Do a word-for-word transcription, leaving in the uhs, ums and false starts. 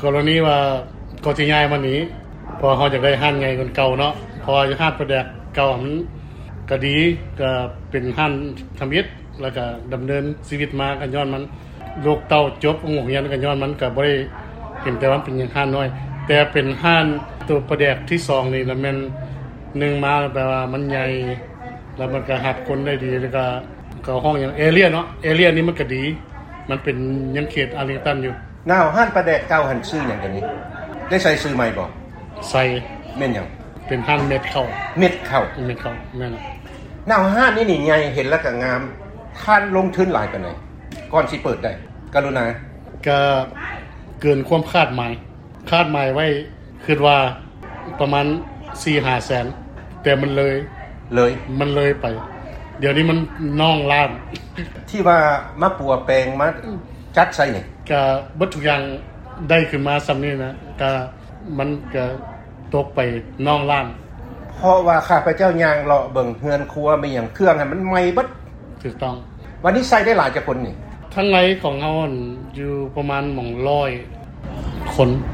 กรณีว่าก็สิย้ายมานี้พอเฮาอยากได้ห้านใหญ่กว่าเก่าเนาะพอห้านประแดกเก่ามันก็ดีก็เป็นห้านทำอิฐแล้วก็ดำเนินชีวิตมากันย้อนมันลูกเต้าจบโรงเรียนกันย้อนมันก็บ่ได้เห็นแต่ว่าเป็นห้านน้อยแต่เป็นห้านตัวประแดกที่สองนี่แล้วแม่นหนึ่งมาแปลว่ามันใหญ่แล้วมันก็รับคนได้ดีแล้วก็ก็ห้องอย่างเอเรียเนาะเอเรียนี่มันก็ดีมันเป็นยังเขตอาริงตันอยู่นาวห้านประแดกเก่าหันชื่อหยังกันนี้ได้ใส่ชื่อใหม่บ่ใส่แม่นหยังเป็นห้านเม็ดเข้าเม็ดเข้าเม็ดเข้าแม่นนาวห้านนี่นี่ใหญ่เห็นแล้วก็งามท่านลงทุนหลายปานใดก่อนสิเปิดได้กรุณาก็เกินความคาดหมายคาดหมายไว้คิดว่าประมาณ สี่ห้า แสนแต่มันเลยเลยมันเลยไปเดี๋ยวนี้มันน้องล้านที่ว่ามาปัวแปลงมาจัดใส่นี่ก็บ่ทุกอย่างได้ขึ้นมาซำนี้นะก็มันก็ตกไปน้องล้านเพราะว่าข้าพเจ้าย่างเลาะเบิ่งเฮือนครัวมีหยังเครื่องให้มันใหม่เบิดถูกต้องวันนี้ใส่ได้หลายจักคนนี่ทั้งในของเฮาอยู่ประมาณหนึ่งร้อยคน